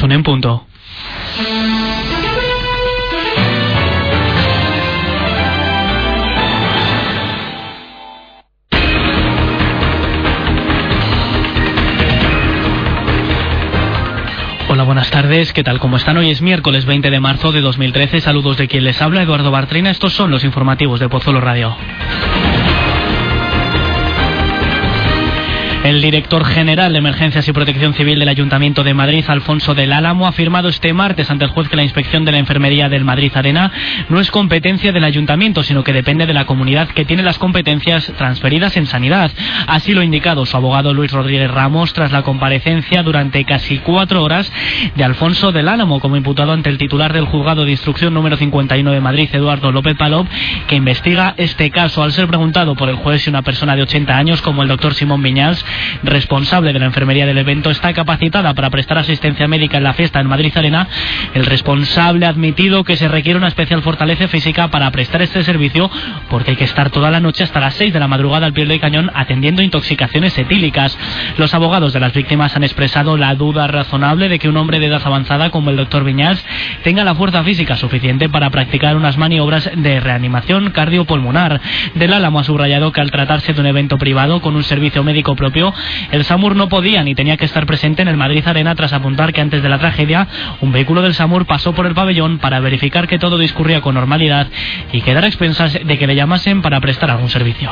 Las 1 en punto. Hola, buenas tardes, ¿qué tal? ¿Cómo están? Hoy es miércoles 20 de marzo de 2013, saludos de quien les habla, Eduardo Bartrina. Estos son los informativos de Pozuelo Radio. El director general de Emergencias y Protección Civil del Ayuntamiento de Madrid, Alfonso del Álamo, ha afirmado este martes ante el juez que la inspección de la enfermería del Madrid Arena no es competencia del ayuntamiento, sino que depende de la comunidad que tiene las competencias transferidas en sanidad. Así lo ha indicado su abogado Luis Rodríguez Ramos tras la comparecencia durante casi 4 horas de Alfonso del Álamo como imputado ante el titular del juzgado de instrucción número 51 de Madrid, Eduardo López Palop, que investiga este caso. Al ser preguntado por el juez si una persona de 80 años como el doctor Simón Viñals, responsable de la enfermería del evento, está capacitada para prestar asistencia médica en la fiesta en Madrid Arena, el responsable ha admitido que se requiere una especial fortaleza física para prestar este servicio, porque hay que estar toda la noche hasta las 6 de la madrugada al pie del cañón atendiendo intoxicaciones etílicas. Los abogados de las víctimas han expresado la duda razonable de que un hombre de edad avanzada como el doctor Viñals tenga la fuerza física suficiente para practicar unas maniobras de reanimación cardiopulmonar. Del Álamo ha subrayado que al tratarse de un evento privado con un servicio médico propio, el SAMUR no podía ni tenía que estar presente en el Madrid Arena, tras apuntar que antes de la tragedia un vehículo del SAMUR pasó por el pabellón para verificar que todo discurría con normalidad y quedar a expensas de que le llamasen para prestar algún servicio.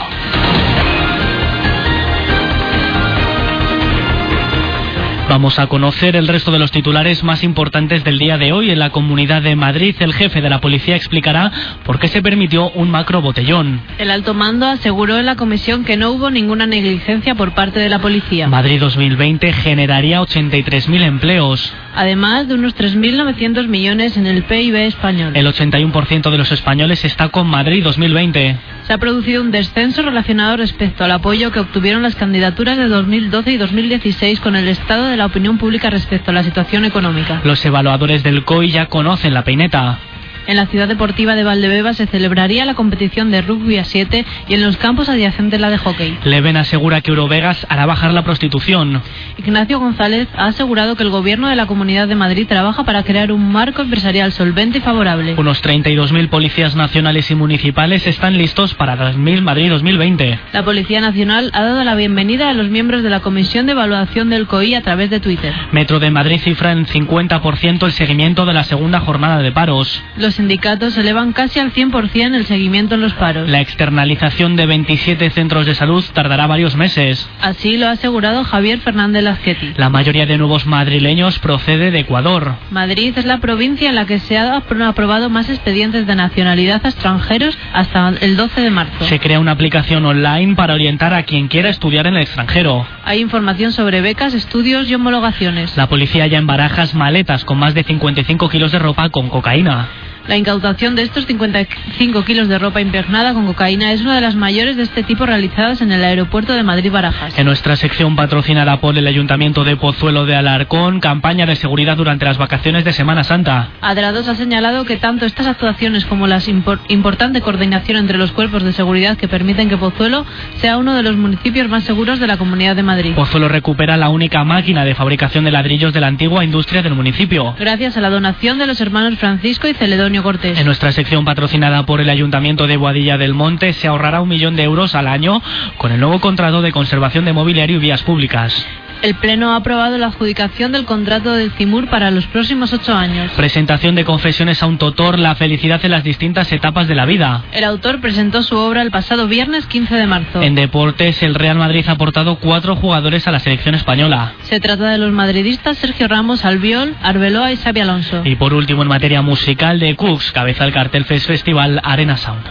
Vamos a conocer el resto de los titulares más importantes del día de hoy. En la Comunidad de Madrid, el jefe de la policía explicará por qué se permitió un macro botellón. El alto mando aseguró en la comisión que no hubo ninguna negligencia por parte de la policía. Madrid 2020 generaría 83.000 empleos. Además de unos 3.900 millones en el PIB español. El 81% de los españoles está con Madrid 2020. Se ha producido un descenso relacionado respecto al apoyo que obtuvieron las candidaturas de 2012 y 2016 con el estado de la opinión pública respecto a la situación económica. Los evaluadores del COI ya conocen la peineta. En la ciudad deportiva de Valdebeba se celebraría la competición de rugby a 7 y en los campos adyacentes la de hockey. Leven asegura que Eurovegas hará bajar la prostitución. Ignacio González ha asegurado que el gobierno de la Comunidad de Madrid trabaja para crear un marco empresarial solvente y favorable. Unos 32.000 policías nacionales y municipales están listos para Madrid 2020. La Policía Nacional ha dado la bienvenida a los miembros de la Comisión de Evaluación del COI a través de Twitter. Metro de Madrid cifra en 50% el seguimiento de la segunda jornada de paros. Los sindicatos elevan casi al 100% el seguimiento en los paros. La externalización de 27 centros de salud tardará varios meses. Así lo ha asegurado Javier Fernández Lazqueti. La mayoría de nuevos madrileños procede de Ecuador. Madrid es la provincia en la que se han aprobado más expedientes de nacionalidad a extranjeros hasta el 12 de marzo. Se crea una aplicación online para orientar a quien quiera estudiar en el extranjero. Hay información sobre becas, estudios y homologaciones. La policía halla en Barajas maletas con más de 55 kilos de ropa con cocaína. La incautación de estos 55 kilos de ropa impregnada con cocaína es una de las mayores de este tipo realizadas en el aeropuerto de Madrid-Barajas. En nuestra sección patrocinada por el Ayuntamiento de Pozuelo de Alarcón, campaña de seguridad durante las vacaciones de Semana Santa. Adrados ha señalado que tanto estas actuaciones como la importante coordinación entre los cuerpos de seguridad que permiten que Pozuelo sea uno de los municipios más seguros de la Comunidad de Madrid. Pozuelo recupera la única máquina de fabricación de ladrillos de la antigua industria del municipio, gracias a la donación de los hermanos Francisco y Celedonio Cortés. En nuestra sección patrocinada por el Ayuntamiento de Boadilla del Monte, se ahorrará 1 millón de euros al año con el nuevo contrato de conservación de mobiliario y vías públicas. El Pleno ha aprobado la adjudicación del contrato del CIMUR para los próximos 8 años. Presentación de Confesiones a un tutor, la felicidad en las distintas etapas de la vida. El autor presentó su obra el pasado viernes 15 de marzo. En deportes, el Real Madrid ha aportado 4 jugadores a la selección española. Se trata de los madridistas Sergio Ramos, Albiol, Arbeloa y Xabi Alonso. Y por último, en materia musical, de Cooks cabeza el cartel Festival Arena Sound.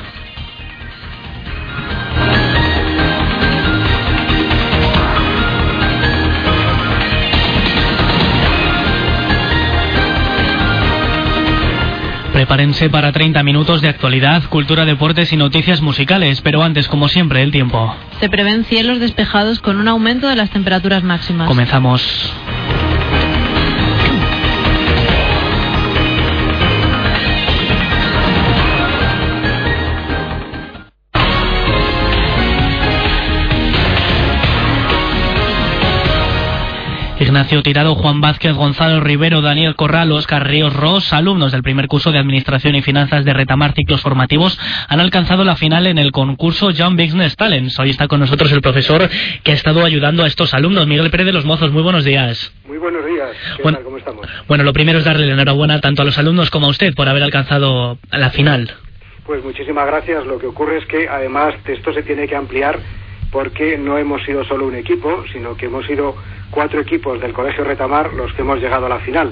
Prepárense para 30 minutos de actualidad, cultura, deportes y noticias musicales, pero antes, como siempre, el tiempo. Se prevén cielos despejados con un aumento de las temperaturas máximas. Comenzamos. Ignacio Tirado, Juan Vázquez, Gonzalo Rivero, Daniel Corral, Óscar Ríos Ros, alumnos del primer curso de Administración y Finanzas de Retamar Ciclos Formativos, han alcanzado la final en el concurso Young Business Talents. Hoy está con nosotros el profesor que ha estado ayudando a estos alumnos, Miguel Pérez de los Mozos. Muy buenos días. Muy buenos días. ¿Qué tal? ¿Cómo estamos? Bueno, lo primero es darle la enhorabuena tanto a los alumnos como a usted por haber alcanzado la final. Pues muchísimas gracias. Lo que ocurre es que además esto se tiene que ampliar porque no hemos sido solo un equipo, sino que hemos sido 4 equipos del Colegio Retamar los que hemos llegado a la final.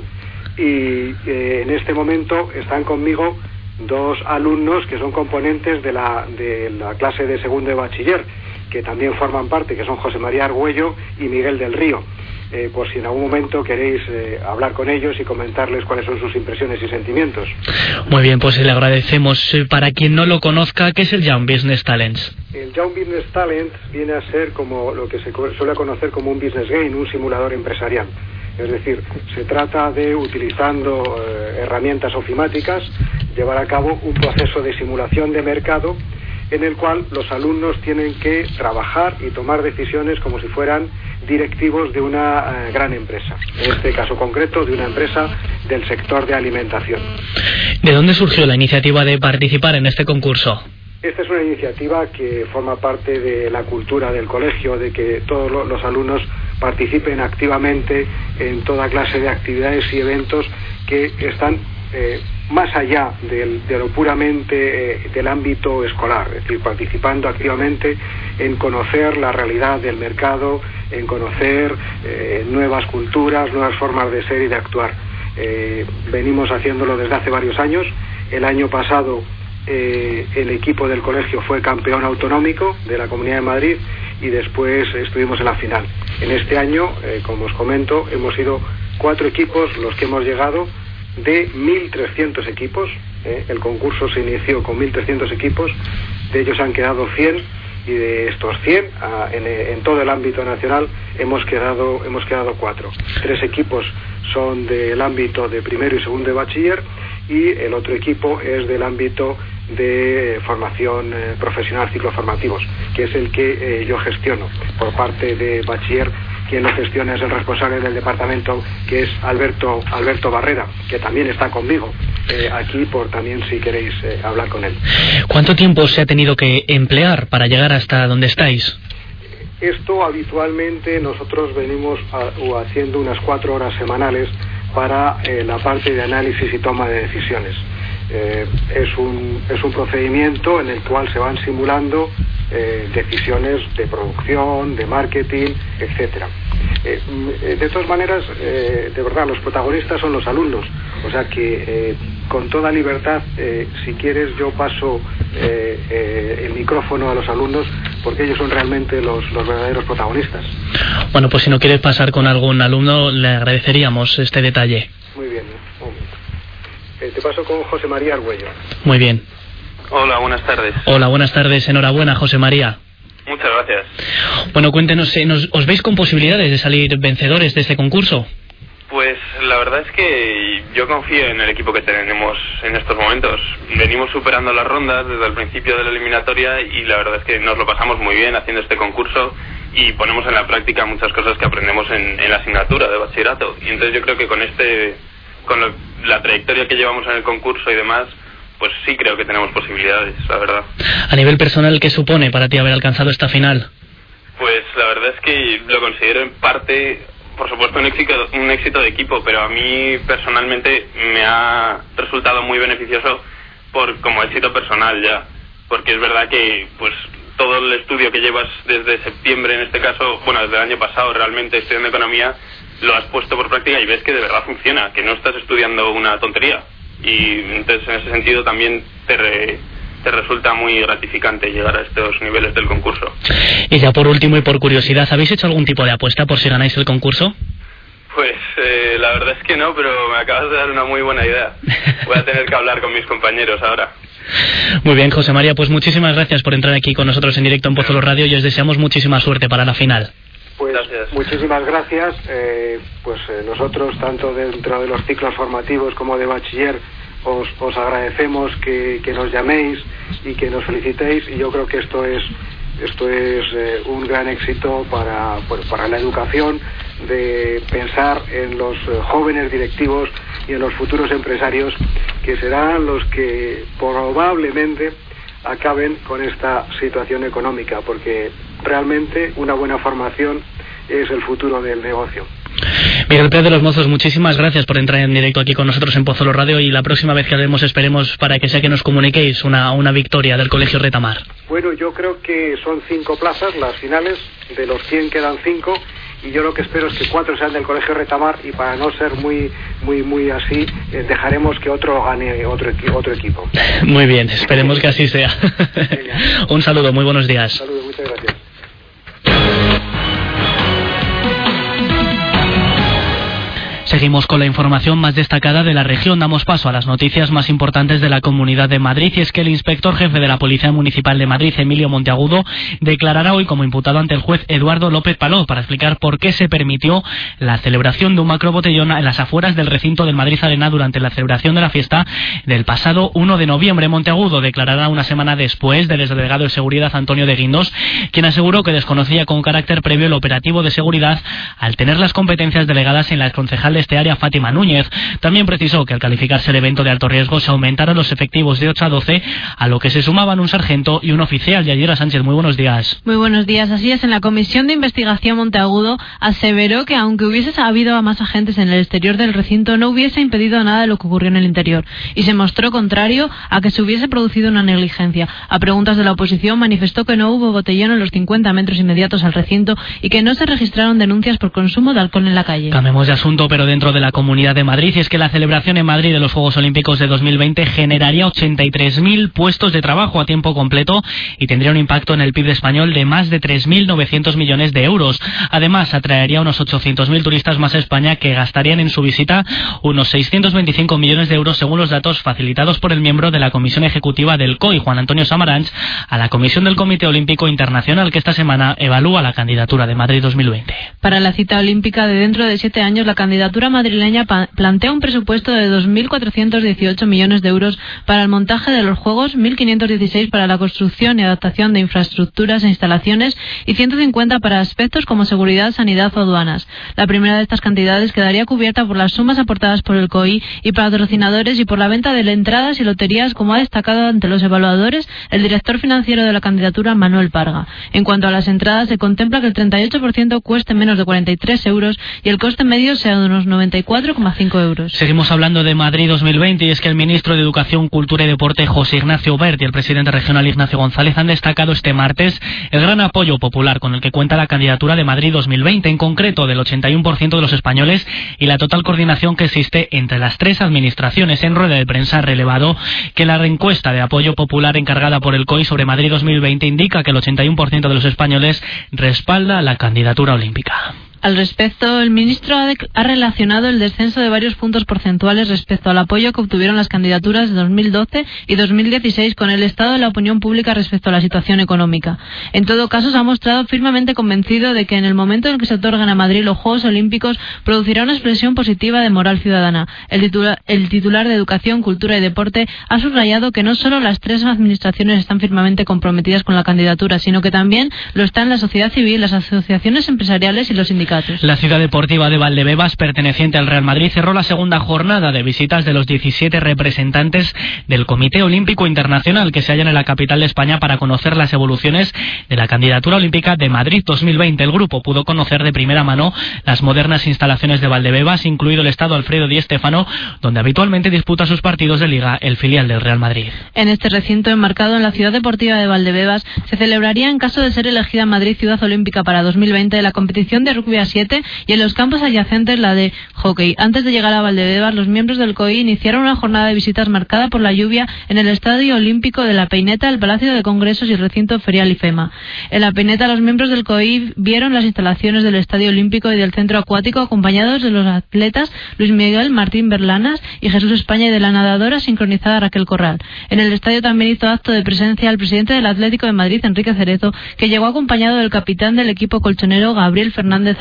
Y en este momento están conmigo 2 alumnos que son componentes de la clase de segundo de bachiller, que también forman parte, que son José María Argüello y Miguel del Río. Por si en algún momento queréis hablar con ellos y comentarles cuáles son sus impresiones y sentimientos. Muy bien, pues le agradecemos. Para quien no lo conozca, ¿qué es el Young Business Talents? El Young Business Talents viene a ser como lo que se suele conocer como un business game, un simulador empresarial. Es decir, se trata de, utilizando herramientas ofimáticas, llevar a cabo un proceso de simulación de mercado en el cual los alumnos tienen que trabajar y tomar decisiones como si fueran directivos de una gran empresa, en este caso concreto de una empresa del sector de alimentación. ¿De dónde surgió la iniciativa de participar en este concurso? Esta es una iniciativa que forma parte de la cultura del colegio, de que todos los alumnos participen activamente en toda clase de actividades y eventos que están más allá de lo puramente del ámbito escolar, es decir, participando activamente en conocer la realidad del mercado, en conocer nuevas culturas, nuevas formas de ser y de actuar. Venimos haciéndolo desde hace varios años. El año pasado el equipo del colegio fue campeón autonómico de la Comunidad de Madrid y después estuvimos en la final. En este año, como os comento, hemos sido 4 equipos los que hemos llegado de 1.300 equipos. El concurso se inició con 1.300 equipos, de ellos han quedado 100 y de estos 100 en todo el ámbito nacional hemos quedado 4. 3 equipos son del ámbito de primero y segundo de bachiller y el otro equipo es del ámbito de formación profesional, ciclos formativos, que es el que yo gestiono por parte de bachiller. Quien lo gestiona es el responsable del departamento, que es Alberto Barrera, que también está conmigo aquí, por también si queréis hablar con él. ¿Cuánto tiempo se ha tenido que emplear para llegar hasta donde estáis? Esto habitualmente nosotros venimos haciendo unas 4 horas semanales para la parte de análisis y toma de decisiones. Es un procedimiento en el cual se van simulando decisiones de producción, de marketing, etcétera. De todas maneras, de verdad, los protagonistas son los alumnos, o sea que con toda libertad, si quieres, yo paso el micrófono a los alumnos porque ellos son realmente los verdaderos protagonistas. Bueno, pues si no quieres pasar con algún alumno, le agradeceríamos este detalle. Muy bien, un momento. Te paso con José María Argüello. Muy bien. Hola, buenas tardes. Hola, buenas tardes. Enhorabuena, José María. Muchas gracias. Bueno, cuéntenos, ¿os veis con posibilidades de salir vencedores de este concurso? Pues la verdad es que yo confío en el equipo que tenemos en estos momentos. Venimos superando las rondas desde el principio de la eliminatoria y la verdad es que nos lo pasamos muy bien haciendo este concurso y ponemos en la práctica muchas cosas que aprendemos en la asignatura de bachillerato. Y entonces yo creo que con la trayectoria que llevamos en el concurso y demás, pues sí creo que tenemos posibilidades, la verdad. A nivel personal, ¿qué supone para ti haber alcanzado esta final? Pues la verdad es que lo considero en parte, por supuesto, un éxito de equipo, pero a mí personalmente me ha resultado muy beneficioso como éxito personal ya, porque es verdad que pues todo el estudio que llevas desde septiembre, en este caso, bueno, desde el año pasado realmente estudiando economía, lo has puesto por práctica y ves que de verdad funciona, que no estás estudiando una tontería. Y entonces en ese sentido también te resulta muy gratificante llegar a estos niveles del concurso. Y ya por último y por curiosidad, ¿habéis hecho algún tipo de apuesta por si ganáis el concurso? Pues la verdad es que no, pero me acabas de dar una muy buena idea. Voy a tener que hablar con mis compañeros ahora. Muy bien, José María, pues muchísimas gracias por entrar aquí con nosotros en directo en Pozuelo Radio y os deseamos muchísima suerte para la final. Pues gracias. Muchísimas gracias. Nosotros, tanto dentro de los ciclos formativos como de bachiller, os agradecemos que nos llaméis y que nos felicitéis, y yo creo que esto es un gran éxito para la educación, de pensar en los jóvenes directivos y en los futuros empresarios, que serán los que probablemente acaben con esta situación económica, porque realmente una buena formación es el futuro del negocio. Miguel Pérez de los Mozos, muchísimas gracias por entrar en directo aquí con nosotros en Pozuelo Radio, y la próxima vez que hablemos esperemos para que sea que nos comuniquéis una victoria del Colegio Retamar. Bueno, yo creo que son 5 plazas las finales, de los 100 quedan 5, y yo lo que espero es que 4 sean del Colegio Retamar, y para no ser muy así, dejaremos que otro gane otro equipo. Muy bien, esperemos que así sea. Un saludo, muy buenos días. Un saludo, muchas gracias. Seguimos con la información más destacada de la región. Damos paso a las noticias más importantes de la Comunidad de Madrid, y es que el inspector jefe de la Policía Municipal de Madrid, Emilio Monteagudo, declarará hoy como imputado ante el juez Eduardo López Paló para explicar por qué se permitió la celebración de un macrobotellón en las afueras del recinto del Madrid Arena durante la celebración de la fiesta del pasado 1 de noviembre. Monteagudo declarará una semana después del exdelegado de Seguridad Antonio de Guindos, quien aseguró que desconocía con carácter previo el operativo de seguridad al tener las competencias delegadas en la concejal de este área, Fátima Núñez. También precisó que al calificarse el evento de alto riesgo se aumentaron los efectivos de 8 a 12, a lo que se sumaban un sargento y un oficial. Yadira Sánchez, muy buenos días. Muy buenos días. Así es, en la Comisión de Investigación Monteagudo aseveró que aunque hubiese habido a más agentes en el exterior del recinto, no hubiese impedido nada de lo que ocurrió en el interior, y se mostró contrario a que se hubiese producido una negligencia. A preguntas de la oposición manifestó que no hubo botellón en los 50 metros inmediatos al recinto y que no se registraron denuncias por consumo de alcohol en la calle. Cambiemos de asunto, pero dentro de la Comunidad de Madrid, y es que la celebración en Madrid de los Juegos Olímpicos de 2020 generaría 83.000 puestos de trabajo a tiempo completo y tendría un impacto en el PIB español de más de 3.900 millones de euros. Además, atraería unos 800.000 turistas más a España, que gastarían en su visita unos 625 millones de euros, según los datos facilitados por el miembro de la Comisión Ejecutiva del COI, Juan Antonio Samaranch, a la Comisión del Comité Olímpico Internacional, que esta semana evalúa la candidatura de Madrid 2020. Para la cita olímpica de dentro de 7 años, la candidatura madrileña plantea un presupuesto de 2.418 millones de euros para el montaje de los Juegos, 1.516 para la construcción y adaptación de infraestructuras e instalaciones y 150 para aspectos como seguridad, sanidad o aduanas. La primera de estas cantidades quedaría cubierta por las sumas aportadas por el COI y patrocinadores y por la venta de entradas y loterías, como ha destacado ante los evaluadores el director financiero de la candidatura, Manuel Parga. En cuanto a las entradas, se contempla que el 38% cueste menos de 43 euros y el coste medio sea de unos 94,5 euros. Seguimos hablando de Madrid 2020, y es que el ministro de Educación, Cultura y Deporte, José Ignacio Wert, y el presidente regional, Ignacio González, han destacado este martes el gran apoyo popular con el que cuenta la candidatura de Madrid 2020, en concreto del 81% de los españoles, y la total coordinación que existe entre las 3 administraciones. En rueda de prensa ha relevado que la encuesta de apoyo popular encargada por el COI sobre Madrid 2020 indica que el 81% de los españoles respalda la candidatura olímpica. Al respecto, el ministro ha relacionado el descenso de varios puntos porcentuales respecto al apoyo que obtuvieron las candidaturas de 2012 y 2016 con el estado de la opinión pública respecto a la situación económica. En todo caso, se ha mostrado firmemente convencido de que en el momento en el que se otorgan a Madrid los Juegos Olímpicos producirá una expresión positiva de moral ciudadana. El titular de Educación, Cultura y Deporte ha subrayado que no solo las 3 administraciones están firmemente comprometidas con la candidatura, sino que también lo están la sociedad civil, las asociaciones empresariales y los sindicatos. La ciudad deportiva de Valdebebas, perteneciente al Real Madrid, cerró la segunda jornada de visitas de los 17 representantes del Comité Olímpico Internacional que se hallan en la capital de España para conocer las evoluciones de la candidatura olímpica de Madrid 2020. El grupo pudo conocer de primera mano las modernas instalaciones de Valdebebas, incluido el estadio Alfredo Di Stéfano, donde habitualmente disputa sus partidos de liga el filial del Real Madrid. En este recinto enmarcado en la ciudad deportiva de Valdebebas se celebraría, en caso de ser elegida Madrid Ciudad Olímpica para 2020, la competición de rugby a 7 y en los campos adyacentes la de hockey. Antes de llegar a Valdebebas, los miembros del COI iniciaron una jornada de visitas marcada por la lluvia en el Estadio Olímpico de La Peineta, el Palacio de Congresos y el recinto ferial IFEMA. En La Peineta, los miembros del COI vieron las instalaciones del Estadio Olímpico y del Centro Acuático, acompañados de los atletas Luis Miguel Martín Berlanas y Jesús España, y de la nadadora sincronizada Raquel Corral. En el estadio también hizo acto de presencia el presidente del Atlético de Madrid, Enrique Cerezo, que llegó acompañado del capitán del equipo colchonero, Gabriel Fernández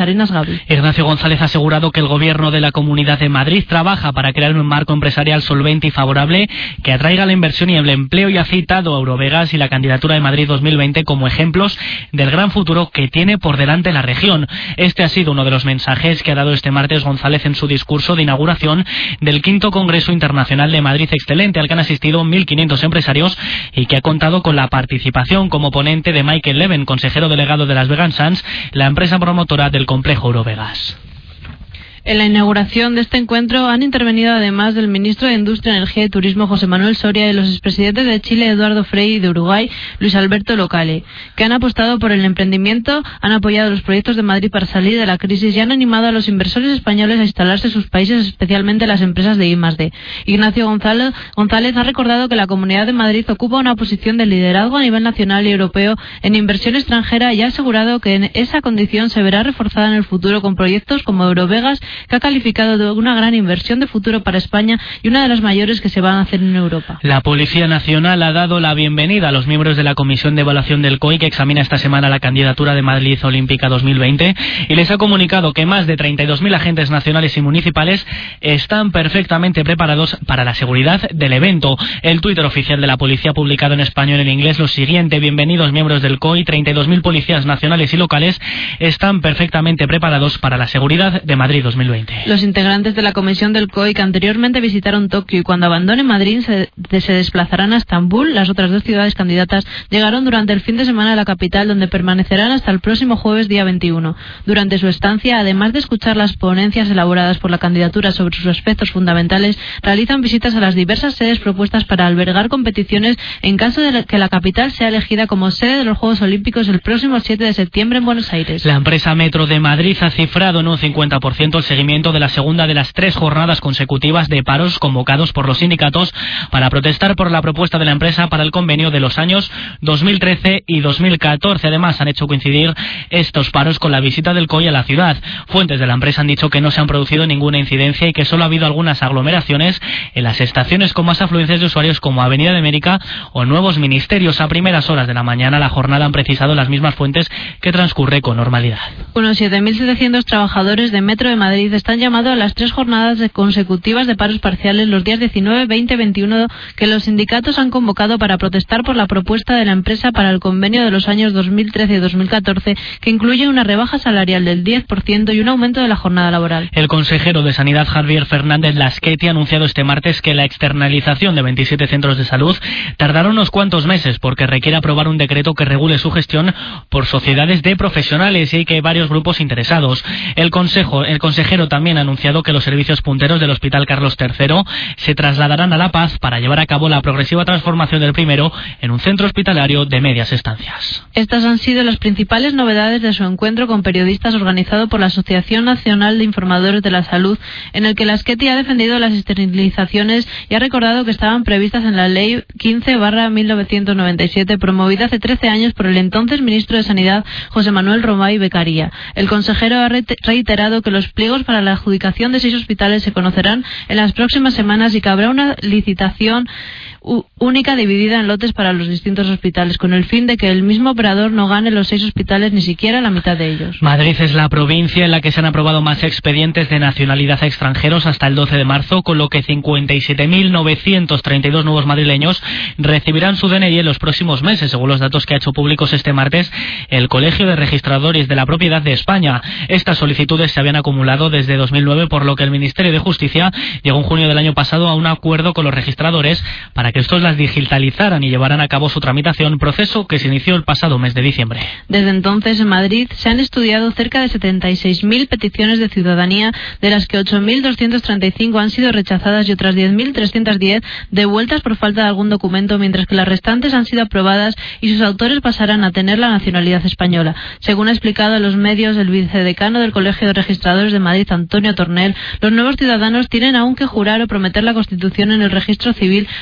Arenas Gavi. Ignacio González ha asegurado que el Gobierno de la Comunidad de Madrid trabaja para crear un marco empresarial solvente y favorable que atraiga la inversión y el empleo, y ha citado a Eurovegas y la candidatura de Madrid 2020 como ejemplos del gran futuro que tiene por delante la región. Este ha sido uno de los mensajes que ha dado este martes González en su discurso de inauguración del 5º Congreso Internacional de Madrid Excelente, al que han asistido 1.500 empresarios y que ha contado con la participación como ponente de Michael Leven, consejero delegado de Las Vegas Sands, la empresa promotora del complejo Eurovegas. En la inauguración de este encuentro han intervenido, además del ministro de Industria, Energía y Turismo, José Manuel Soria, y los expresidentes de Chile, Eduardo Frei, y de Uruguay, Luis Alberto Locale, que han apostado por el emprendimiento, han apoyado los proyectos de Madrid para salir de la crisis y han animado a los inversores españoles a instalarse en sus países, especialmente las empresas de I+D. Ignacio González ha recordado que la Comunidad de Madrid ocupa una posición de liderazgo a nivel nacional y europeo en inversión extranjera, y ha asegurado que en esa condición se verá reforzada en el futuro con proyectos como Eurovegas, que ha calificado de una gran inversión de futuro para España y una de las mayores que se van a hacer en Europa. La Policía Nacional ha dado la bienvenida a los miembros de la Comisión de Evaluación del COI, que examina esta semana la candidatura de Madrid Olímpica 2020, y les ha comunicado que más de 32.000 agentes nacionales y municipales están perfectamente preparados para la seguridad del evento. El Twitter oficial de la Policía ha publicado en español y en inglés lo siguiente: bienvenidos miembros del COI, 32.000 policías nacionales y locales están perfectamente preparados para la seguridad de Madrid 2020. Los integrantes de la comisión del COI, que anteriormente visitaron Tokio y cuando abandonen Madrid se desplazarán a Estambul, las otras dos ciudades candidatas, llegaron durante el fin de semana a la capital, donde permanecerán hasta el próximo jueves día 21. Durante su estancia, además de escuchar las ponencias elaboradas por la candidatura sobre sus aspectos fundamentales, realizan visitas a las diversas sedes propuestas para albergar competiciones en caso de que la capital sea elegida como sede de los Juegos Olímpicos el próximo 7 de septiembre en Buenos Aires. La empresa Metro de Madrid ha cifrado en un 50% el seguimiento de la segunda de las 3 jornadas consecutivas de paros convocados por los sindicatos para protestar por la propuesta de la empresa para el convenio de los años 2013 y 2014. Además, han hecho coincidir estos paros con la visita del COI a la ciudad. Fuentes de la empresa han dicho que no se han producido ninguna incidencia y que solo ha habido algunas aglomeraciones en las estaciones con más afluencias de usuarios, como Avenida de América o Nuevos Ministerios. A primeras horas de la mañana, la jornada han precisado las mismas fuentes que transcurre con normalidad. Unos 7.700 trabajadores de Metro de Madrid están llamados a las 3 jornadas consecutivas de paros parciales los días 19, 20 y 21 que los sindicatos han convocado para protestar por la propuesta de la empresa para el convenio de los años 2013 y 2014, que incluye una rebaja salarial del 10% y un aumento de la jornada laboral. El consejero de Sanidad, Javier Fernández Lasqueti, ha anunciado este martes que la externalización de 27 centros de salud tardará unos cuantos meses porque requiere aprobar un decreto que regule su gestión por sociedades de profesionales, y hay que varios grupos interesados. El consejero también ha anunciado que los servicios punteros del Hospital Carlos III se trasladarán a La Paz para llevar a cabo la progresiva transformación del primero en un centro hospitalario de medias estancias. Estas han sido las principales novedades de su encuentro con periodistas organizado por la Asociación Nacional de Informadores de la Salud, en el que Lasqueti ha defendido las externalizaciones y ha recordado que estaban previstas en la Ley 15/1997, promovida hace 13 años por el entonces ministro de Sanidad, José Manuel Romay Beccaria. El consejero ha reiterado que los pliegos para la adjudicación de 6 hospitales se conocerán en las próximas semanas y que habrá una licitación única dividida en lotes para los distintos hospitales, con el fin de que el mismo operador no gane los 6 hospitales, ni siquiera la mitad de ellos. Madrid es la provincia en la que se han aprobado más expedientes de nacionalidad a extranjeros hasta el 12 de marzo, con lo que 57.932 nuevos madrileños recibirán su DNI en los próximos meses, según los datos que ha hecho públicos este martes el Colegio de Registradores de la Propiedad de España. Estas solicitudes se habían acumulado desde 2009, por lo que el Ministerio de Justicia llegó en junio del año pasado a un acuerdo con los registradores para que estos las digitalizaran y llevaran a cabo su tramitación, proceso que se inició el pasado mes de diciembre. Desde entonces, en Madrid se han estudiado cerca de 76.000 peticiones de ciudadanía, de las que 8.235 han sido rechazadas y otras 10.310 devueltas por falta de algún documento, mientras que las restantes han sido aprobadas y sus autores pasarán a tener la nacionalidad española. Según ha explicado a los medios el vicedecano del Colegio de Registradores de Madrid, Antonio Tornel, los nuevos ciudadanos tienen aún que jurar o prometer la Constitución en el registro civil, por lo que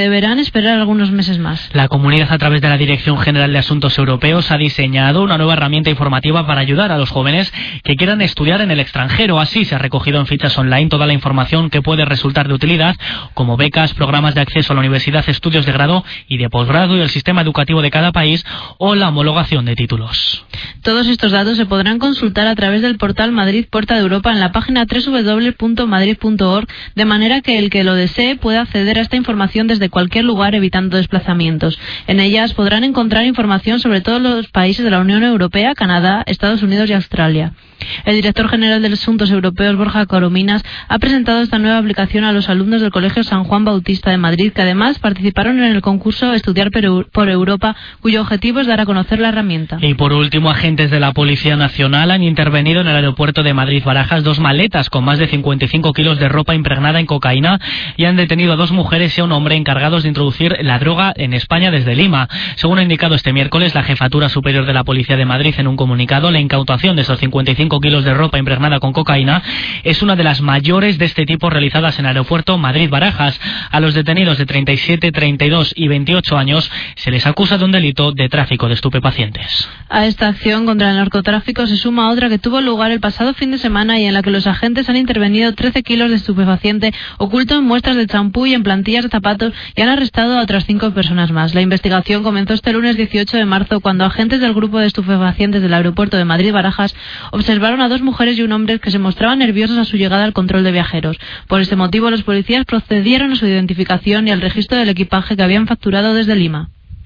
deberán esperar algunos meses más. La comunidad, a través de la Dirección General de Asuntos Europeos, ha diseñado una nueva herramienta informativa para ayudar a los jóvenes que quieran estudiar en el extranjero. Así se ha recogido en fichas online toda la información que puede resultar de utilidad, como becas, programas de acceso a la universidad, estudios de grado y de posgrado y el sistema educativo de cada país o la homologación de títulos. Todos estos datos se podrán consultar a través del portal Madrid Puerta de Europa en la página www.madrid.org, de manera que el que lo desee pueda acceder a esta información desde cualquier lugar, evitando desplazamientos. En ellas podrán encontrar información sobre todos los países de la Unión Europea, Canadá, Estados Unidos y Australia. El director general de Asuntos Europeos, Borja Corominas, ha presentado esta nueva aplicación a los alumnos del Colegio San Juan Bautista de Madrid, que además participaron en el concurso Estudiar por Europa, cuyo objetivo es dar a conocer la herramienta. Y por último, agentes de la Policía Nacional han intervenido en el aeropuerto de Madrid-Barajas 2 maletas con más de 55 kilos de ropa impregnada en cocaína y han detenido a 2 mujeres y a un hombre encargados de introducir la droga en España desde Lima. Según ha indicado este miércoles la Jefatura Superior de la Policía de Madrid en un comunicado, la incautación de esos 55 kilos de ropa impregnada con cocaína es una de las mayores de este tipo realizadas en el aeropuerto Madrid-Barajas. A los detenidos de 37, 32 y 28 años se les acusa de un delito de tráfico de estupefacientes. A esta acción contra el narcotráfico se suma otra que tuvo lugar el pasado fin de semana y en la que los agentes han intervenido 13 kilos de estupefaciente oculto en muestras de champú y en plantillas de zapatos y han arrestado a otras 5 personas más. La investigación comenzó este lunes 18 de marzo cuando agentes del grupo de estupefacientes del aeropuerto de Madrid-Barajas observaron a 2 mujeres y un hombre que se mostraban nerviosos a su llegada al control de viajeros. Por este motivo, los policías procedieron a su identificación y al registro del equipaje que habían facturado desde Lima.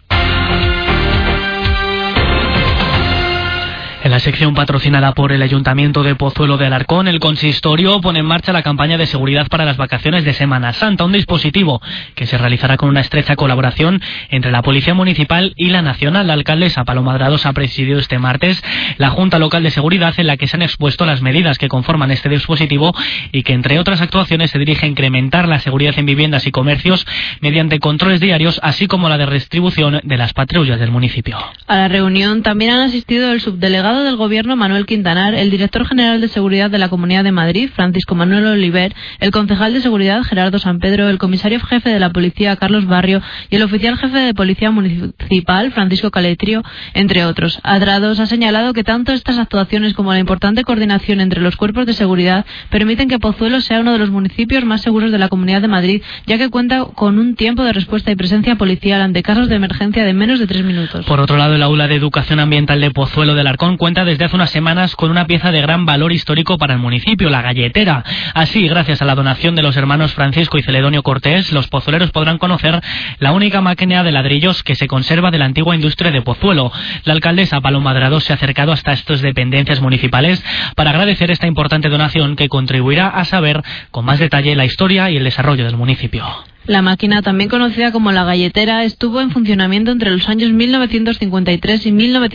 En la sección patrocinada por el Ayuntamiento de Pozuelo de Alarcón, el consistorio pone en marcha la campaña de seguridad para las vacaciones de Semana Santa, un dispositivo que se realizará con una estrecha colaboración entre la Policía Municipal y la Nacional. La alcaldesa Paloma Drados ha presidido este martes la Junta Local de Seguridad, en la que se han expuesto las medidas que conforman este dispositivo y que, entre otras actuaciones, se dirige a incrementar la seguridad en viviendas y comercios mediante controles diarios, así como la de redistribución de las patrullas del municipio. A la reunión también han asistido el subdelegado del Gobierno, Manuel Quintanar, el director general de Seguridad de la Comunidad de Madrid, Francisco Manuel Oliver, el concejal de Seguridad, Gerardo San Pedro, el comisario jefe de la Policía, Carlos Barrio, y el oficial jefe de Policía Municipal, Francisco Caletrio, entre otros. Drados ha señalado que tanto estas actuaciones como la importante coordinación entre los cuerpos de seguridad permiten que Pozuelo sea uno de los municipios más seguros de la Comunidad de Madrid, ya que cuenta con un tiempo de respuesta y presencia policial ante casos de emergencia de menos de 3 minutos. Por otro lado, el Aula de Educación Ambiental de Pozuelo de Alarcón cuenta desde hace unas semanas con una pieza de gran valor histórico para el municipio, la galletera. Así, gracias a la donación de los hermanos Francisco y Celedonio Cortés, los pozueleros podrán conocer la única máquina de ladrillos que se conserva de la antigua industria de Pozuelo. La alcaldesa Paloma Drados se ha acercado hasta estas dependencias municipales para agradecer esta importante donación que contribuirá a saber con más detalle la historia y el desarrollo del municipio. La máquina, también conocida como la galletera, estuvo en funcionamiento entre los años 1953 y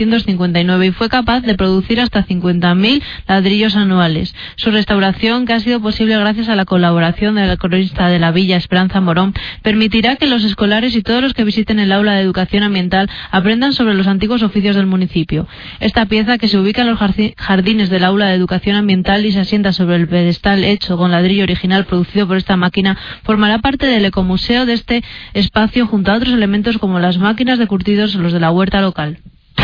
1959 y fue capaz de producir hasta 50.000 ladrillos anuales. Su restauración, que ha sido posible gracias a la colaboración del cronista de la Villa, Esperanza Morón, permitirá que los escolares y todos los que visiten el aula de educación ambiental aprendan sobre los antiguos oficios del municipio. Esta pieza, que se ubica en los jardines del aula de educación ambiental y se asienta sobre el pedestal hecho con ladrillo original producido por esta máquina, formará parte del ecomuseo de este espacio junto a otros elementos como las máquinas de curtidos o los de la huerta local.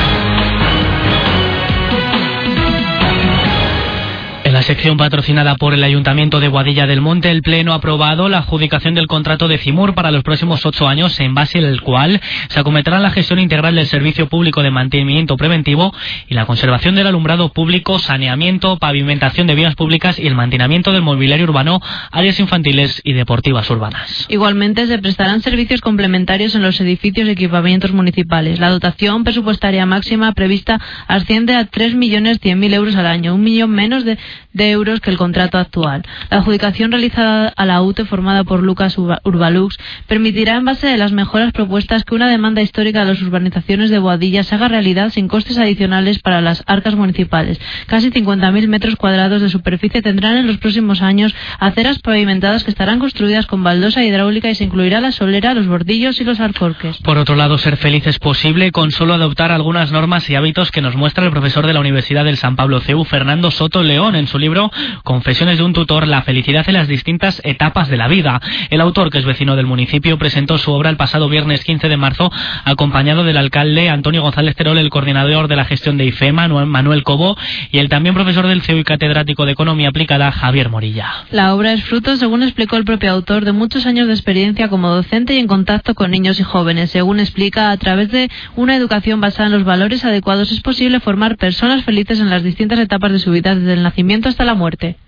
En la sección patrocinada por el Ayuntamiento de Boadilla del Monte, el Pleno ha aprobado la adjudicación del contrato de Cimur para los próximos 8 años, en base al cual se acometerá la gestión integral del servicio público de mantenimiento preventivo y la conservación del alumbrado público, saneamiento, pavimentación de vías públicas y el mantenimiento del mobiliario urbano, áreas infantiles y deportivas urbanas. Igualmente se prestarán servicios complementarios en los edificios y equipamientos municipales. La dotación presupuestaria máxima prevista asciende a 3.100.000 euros al año, 1 millón menos de euros que el contrato actual. La adjudicación realizada a la UTE, formada por Lucas Urbalux, permitirá, en base de las mejoras propuestas, que una demanda histórica de las urbanizaciones de Boadilla se haga realidad sin costes adicionales para las arcas municipales. Casi 50.000 metros cuadrados de superficie tendrán en los próximos años aceras pavimentadas que estarán construidas con baldosa hidráulica y se incluirá la solera, los bordillos y los alcorques. Por otro lado, ser feliz es posible con solo adoptar algunas normas y hábitos que nos muestra el profesor de la Universidad del San Pablo CEU, Fernando Soto León, en su libro libro Confesiones de un tutor, la felicidad en las distintas etapas de la vida. El autor, que es vecino del municipio, presentó su obra el pasado viernes 15 de marzo, acompañado del alcalde Antonio González Terol, el coordinador de la gestión de IFEMA, Manuel Cobo, y el también profesor del CEU y catedrático de Economía Aplicada, Javier Morilla. La obra es fruto, según explicó el propio autor, de muchos años de experiencia como docente y en contacto con niños y jóvenes. Según explica, a través de una educación basada en los valores adecuados es posible formar personas felices en las distintas etapas de su vida, desde el nacimiento hasta la muerte.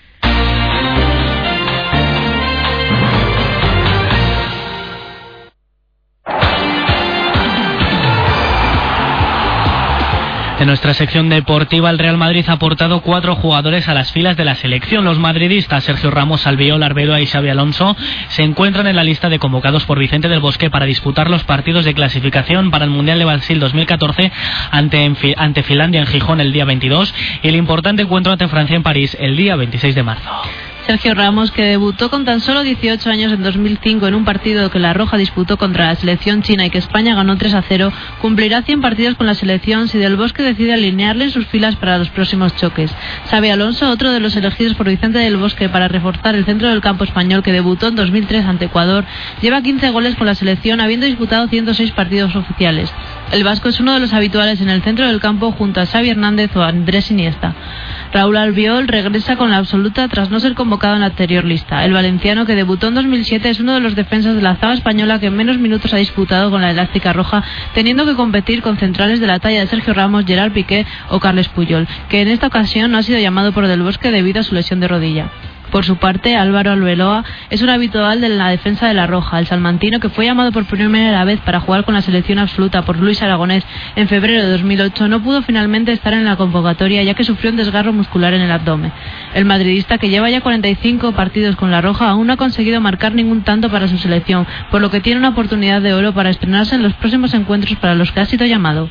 En nuestra sección deportiva, el Real Madrid ha aportado 4 jugadores a las filas de la selección. Los madridistas Sergio Ramos, Albiol, Arbeloa y Xabi Alonso se encuentran en la lista de convocados por Vicente del Bosque para disputar los partidos de clasificación para el Mundial de Brasil 2014 ante Finlandia en Gijón el día 22 y el importante encuentro ante Francia en París el día 26 de marzo. Sergio Ramos, que debutó con tan solo 18 años en 2005 en un partido que La Roja disputó contra la selección china y que España ganó 3-0, cumplirá 100 partidos con la selección si Del Bosque decide alinearle en sus filas para los próximos choques. Xabi Alonso, otro de los elegidos por Vicente del Bosque para reforzar el centro del campo español, que debutó en 2003 ante Ecuador, lleva 15 goles con la selección, habiendo disputado 106 partidos oficiales. El vasco es uno de los habituales en el centro del campo junto a Xavi Hernández o Andrés Iniesta. Raúl Albiol regresa con la absoluta tras no ser convocado en la anterior lista. El valenciano, que debutó en 2007, es uno de los defensas de la zaga española que menos minutos ha disputado con la elástica roja, teniendo que competir con centrales de la talla de Sergio Ramos, Gerard Piqué o Carles Puyol, que en esta ocasión no ha sido llamado por Del Bosque debido a su lesión de rodilla. Por su parte, Álvaro Arbeloa es un habitual de la defensa de La Roja. El salmantino, que fue llamado por primera vez para jugar con la selección absoluta por Luis Aragonés en febrero de 2008, no pudo finalmente estar en la convocatoria ya que sufrió un desgarro muscular en el abdomen. El madridista, que lleva ya 45 partidos con La Roja, aún no ha conseguido marcar ningún tanto para su selección, por lo que tiene una oportunidad de oro para estrenarse en los próximos encuentros para los que ha sido llamado.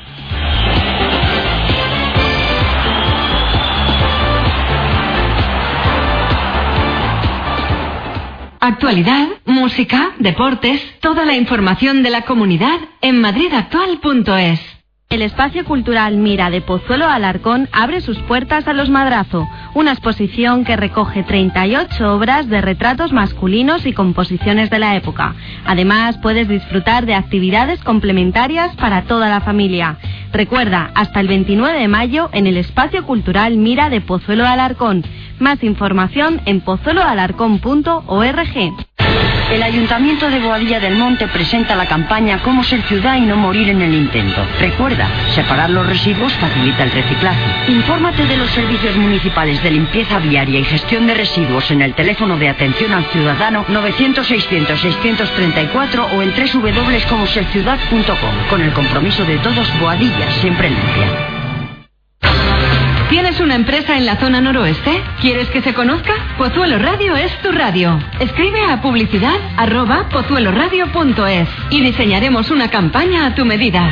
Actualidad, música, deportes, toda la información de la comunidad en madridactual.es. El Espacio Cultural Mira de Pozuelo Alarcón abre sus puertas a Los Madrazo, una exposición que recoge 38 obras de retratos masculinos y composiciones de la época. Además, puedes disfrutar de actividades complementarias para toda la familia. Recuerda, hasta el 29 de mayo en el Espacio Cultural Mira de Pozuelo Alarcón. Más información en pozueloalarcón.org. El Ayuntamiento de Boadilla del Monte presenta la campaña Cómo ser ciudad y no morir en el intento. Recuerda, separar los residuos facilita el reciclaje. Infórmate de los servicios municipales de limpieza viaria y gestión de residuos en el teléfono de atención al ciudadano 900-600-634 o en www.comoserciudad.com. Con el compromiso de todos, Boadilla siempre limpia. ¿Tienes una empresa en la zona noroeste? ¿Quieres que se conozca? Pozuelo Radio es tu radio. Escribe a publicidad@pozueloradio.es y diseñaremos una campaña a tu medida.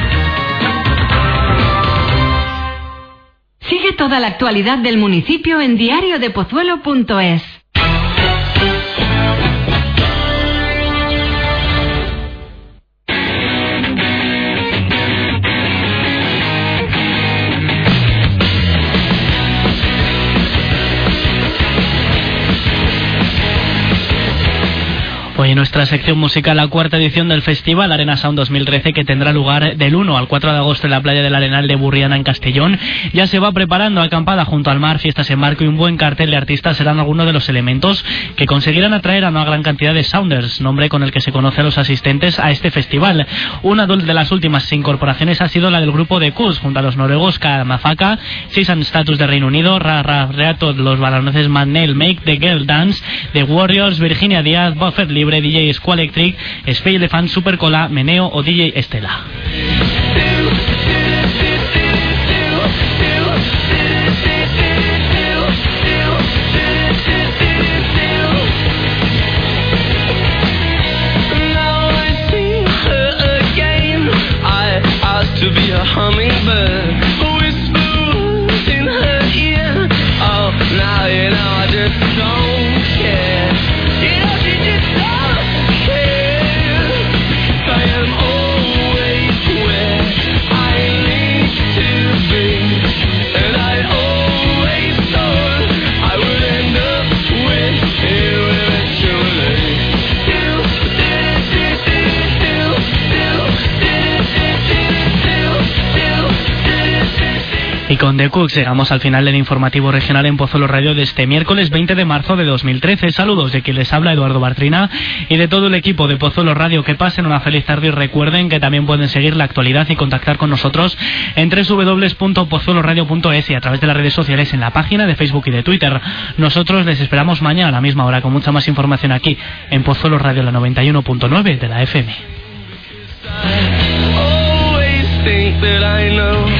Sigue toda la actualidad del municipio en diariodepozuelo.es. Hoy en nuestra sección musical, la cuarta edición del Festival Arena Sound 2013, que tendrá lugar del 1 al 4 de agosto en la playa del Arenal de Burriana, en Castellón, ya se va preparando. Acampada junto al mar, fiestas en barco y un buen cartel de artistas serán algunos de los elementos que conseguirán atraer a una gran cantidad de sounders, nombre con el que se conoce a los asistentes a este festival. Una de las últimas incorporaciones ha sido la del grupo de Kurs, junto a los noruegos Kamafaka, Season Status de Reino Unido, Reato, los baloneses Manel, Make the Girl Dance, The Warriors, Virginia Díaz, Buffett Libre, DJ Squall Electric, Space Elephant, Supercola, Meneo o DJ Estela. I am always con The Cook llegamos al final del informativo regional en Pozuelo Radio de este miércoles 20 de marzo de 2013. Saludos de quien les habla, Eduardo Bartrina, y de todo el equipo de Pozuelo Radio. Que pasen una feliz tarde y recuerden que también pueden seguir la actualidad y contactar con nosotros en www.pozueloradio.es y a través de las redes sociales en la página de Facebook y de Twitter. Nosotros les esperamos mañana a la misma hora con mucha más información aquí en Pozuelo Radio, la 91.9 de la FM.